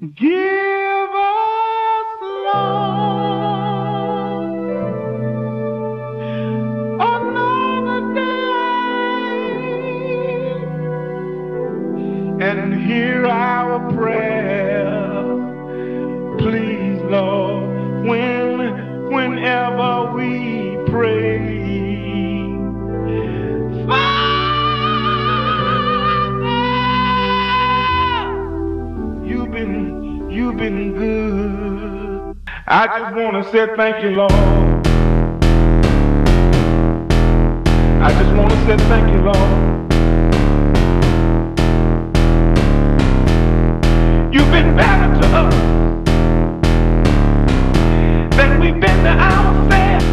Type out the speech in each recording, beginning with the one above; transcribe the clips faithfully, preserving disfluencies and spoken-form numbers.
Give us, Lord, another day and hear our prayer. Please, Lord, when, whenever we pray. You've been, you've been good. I just want to say thank you, Lord. I just want to say thank you, Lord. You've been better to us than we've been to ourselves,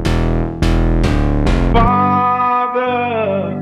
Father.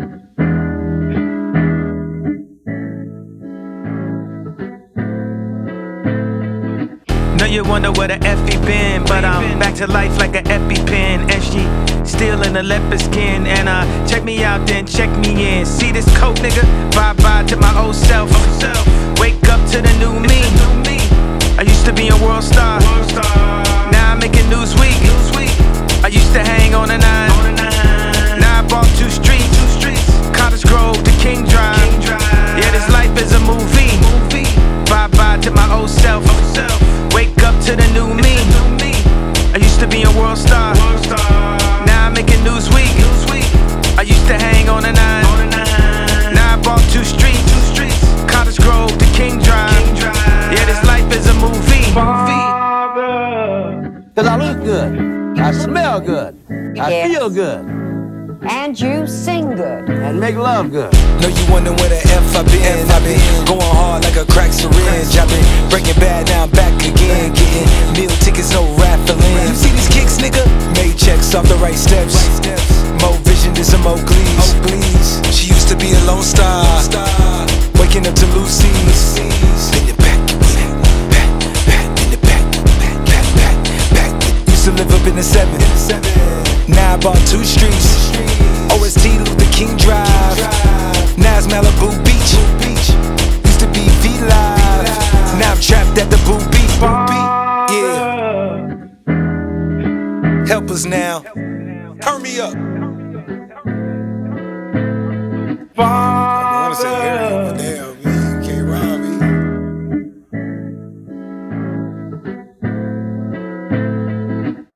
Know you wonder where the F he been, but I'm back to life like an EpiPen. And she still in the leopard skin. And uh, check me out, then check me in. See this coat, nigga? Bye bye to my old self. Wake up to the new me. I used to be a world star. Now I'm making Newsweek. I used to hang on the nine. Now I bought two streets. Cottage Grove to King Drive. Yeah, this life is a movie. Bye bye to my old self. Wake up to the new me. I used to be a world star. Now I'm making Newsweek. I used to hang on the nine. Now I bought two streets. Cottage Grove to King Drive. Yeah, this life is a movie. Cause I look good, I smell good, I Yes. feel good, And you sing good. and make love good. Know you wondering where the F I been. I been going hard like a crack syringe. I been breaking bad, now I'm back again. Getting meal tickets, no raffling. You see these kicks, nigga? Made checks off the right steps. More vision than some Oakleys. She used to be a lone star. Waking up to Lucy's. In the back, back, back, in the back, back, back, back, back. Used to live up in the seven. Now I bought two streets. O S T Luther King Drive. Now it's Malibu Beach. Used to be V-Live. Now I'm trapped at the Boo Beach. Yeah. Help us now. Turn me up. Father.